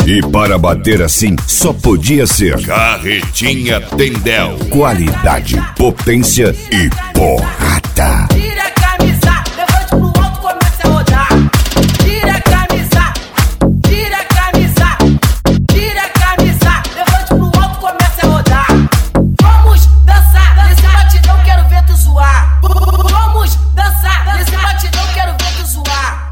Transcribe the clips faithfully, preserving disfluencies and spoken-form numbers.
E para bater assim, só podia ser Carretinha Tendel. qualidade, potência e porrada. Tira a camisa, levante pro alto, comece a rodar. Tira a camisa, tira a camisa, tira a camisa, levante pro alto, comece a rodar. Vamos dançar nesse batidão, quero ver tu zoar. Vamos dançar nesse batidão, quero ver tu zoar.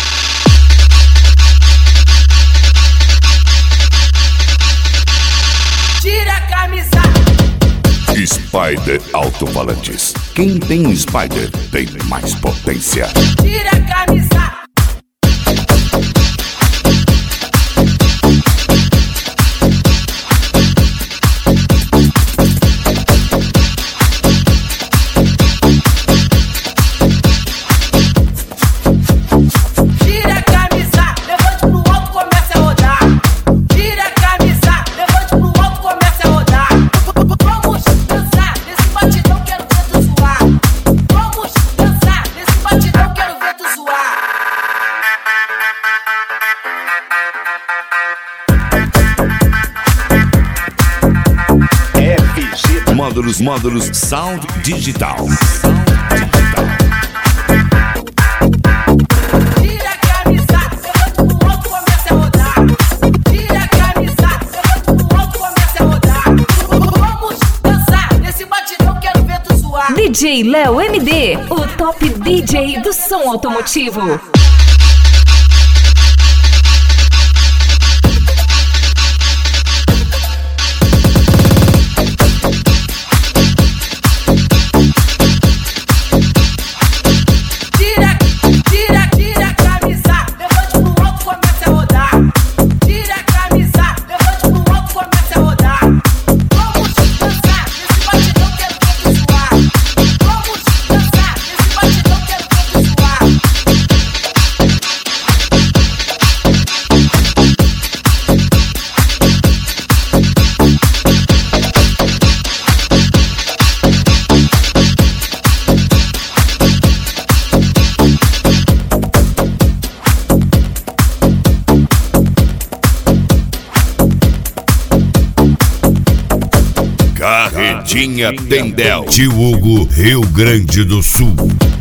Tira a camisa. Spider Alto-Falantes. Quem tem Spider tem mais potência. Tira a camisa. Tira a camisa, levante pro alto, comece a rodar. Tira a camisa, levante pro alto, comece a rodar. Vamos dançar nesse batidão, quero ver tu zoar. Vamos dançar nesse batidão, quero ver tu zoar. F G Módulos, módulos Sound Digital. Sound Digital. Tira a camisa, levante pro alto, comece a rodar. Tira a camisa, levante pro alto, comece a rodar. Vamos dançar nesse batidão, quero ver tu zoar. D J Léo M D, o top D J do som automotivo. Tira, tira, tira a camisa, levante pro alto, comece a rodar. Tira a camisa, levante pro alto, comece a rodar. Vamos dançar nesse batidão, quero ver tu zoar. Vamos dançar nesse batidão, quero ver tu zoar. Carretinha Tendel. Tio Hugo, Rio Grande do Sul.